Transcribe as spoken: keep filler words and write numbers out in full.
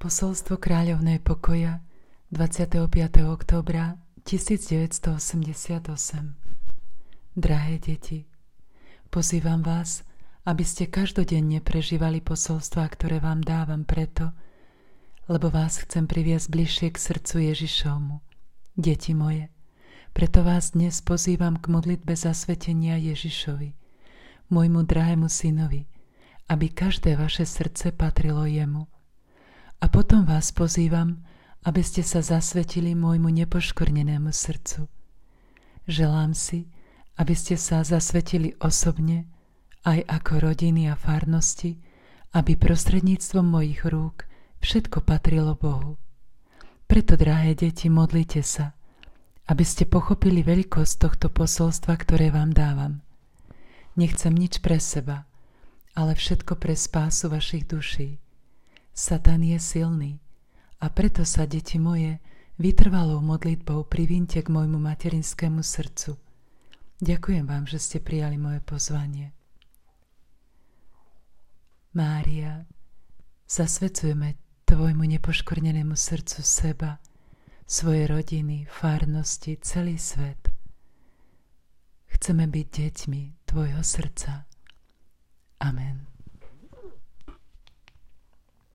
Posolstvo kráľovnej pokoja dvadsiateho piateho októbra tisícdeväťstoosemdesiatosem. Drahé deti, pozývam vás, aby ste každodenne prežívali posolstvá, ktoré vám dávam preto, lebo vás chcem priviesť bližšie k srdcu Ježišovmu. Deti moje, preto vás dnes pozývam k modlitbe zasvetenia Ježišovi, môjmu drahému synovi, aby každé vaše srdce patrilo jemu. A potom vás pozývam, aby ste sa zasvetili môjmu nepoškvrnenému srdcu. Želám si, aby ste sa zasvetili osobne, aj ako rodiny a farnosti, aby prostredníctvom mojich rúk všetko patrilo Bohu. Preto, drahé deti, modlite sa, aby ste pochopili veľkosť tohto posolstva, ktoré vám dávam. Nechcem nič pre seba, ale všetko pre spásu vašich duší. Satan je silný a preto sa, deti moje, vytrvalou modlitbou privínte k môjmu materinskému srdcu. Ďakujem vám, že ste prijali moje pozvanie. Mária, zasvecujeme tvojmu nepoškvrnenému srdcu seba, svoje rodiny, farnosti, celý svet. Chceme byť deťmi tvojho srdca. Amen.